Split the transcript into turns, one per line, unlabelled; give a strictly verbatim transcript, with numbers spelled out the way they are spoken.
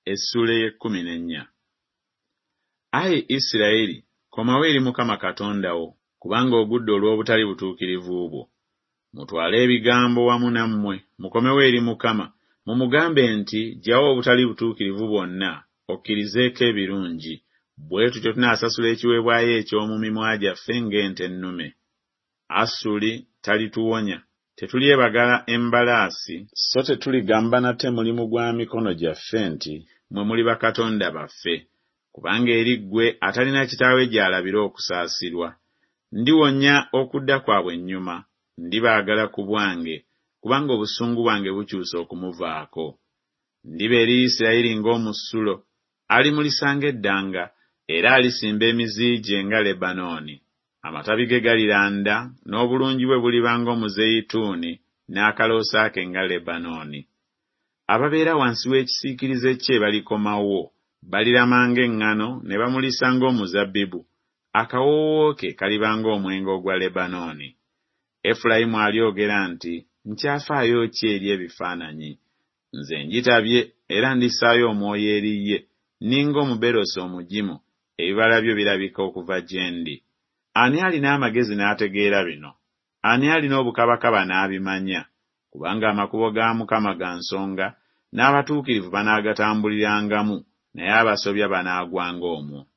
Essula y'ekkumi n'ennya. Ayi Isirayiri, komawo eri Mukama Katonda wo, kubanga ogudde olw'obutali butuukirivu bwo. Mutwale ebigambo wamu nammwe, mukomewo eri Mukama, mumugambe nti ggyawo obutali butuukirivu bwonna, okkirizeeko ebirungi, bwe tutyo tunaasasula ekiweebwayo eky'omu mimwa gyaffe ng'ente ennume. Asuli talituwonya, tetulyebagala embalaasi, so tetuligamba nate mulimu gwa mikono gyaffe nti mwe muli bakatonda baffe, kubanga eri ggwe atalina kitaawe gy'alabira okusaasirwa. Ndiwonya okudda kwabwe ennyuma, ndibaagala ku bwange, kubanga obusungu bwange bukyusa okumuvaako. Ndiba eri Isirayiri ng'omusulo, alimulisa ng'eddanga, era alisimba emiziigye nga Lebanooni. Amatabi ge galiranda, n'obulungi bwe buliba ng'omuzeyituuni, n'akaloosa ke nga Lebanooni. Ababeera wansi w'ekisiikirize kye balikomawo, balirama ng'eŋŋano ne bamulisa ng'omuzabbibu, akawoowo ke kaliba ng'omwenge ogwa Lebanooni. Efulayimu alyogera nti, nkyafaayo ki eri ebifaananyi? Nze ngitabye era ndisaayo omwoyo eri ye, ninga omuberosi omugimu, ebibala byo birabika okuva gye ndi. Ani alina amagezi n'ategeera bino? Ani alina obukabakaba n'abimanya? Kubanga amakubo ga Mukama ga nsonga, n'abatuukirivu banaagatambulirangamu, naye abasobya banaagwanga omwo.